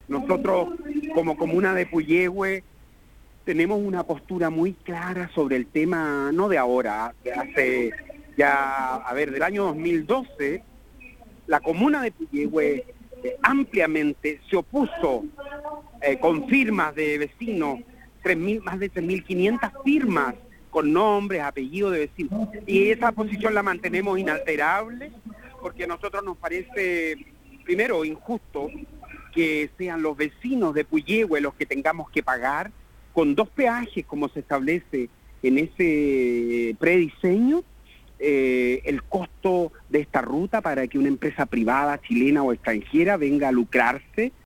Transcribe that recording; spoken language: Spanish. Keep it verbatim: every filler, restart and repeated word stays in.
Nosotros, como comuna de Puyehue, tenemos una postura muy clara sobre el tema, no de ahora, de hace ya, a ver, del año dos mil doce, la comuna de Puyehue eh, ampliamente se opuso eh, con firmas de vecinos, tres mil, más de tres mil quinientas firmas con nombres, apellidos de vecinos. Y esa posición la mantenemos inalterable porque a nosotros nos parece, primero, injusto que sean los vecinos de Puyehue los que tengamos que pagar con dos peajes como se establece en ese prediseño, eh, el costo de esta ruta para que una empresa privada, chilena o extranjera venga a lucrarse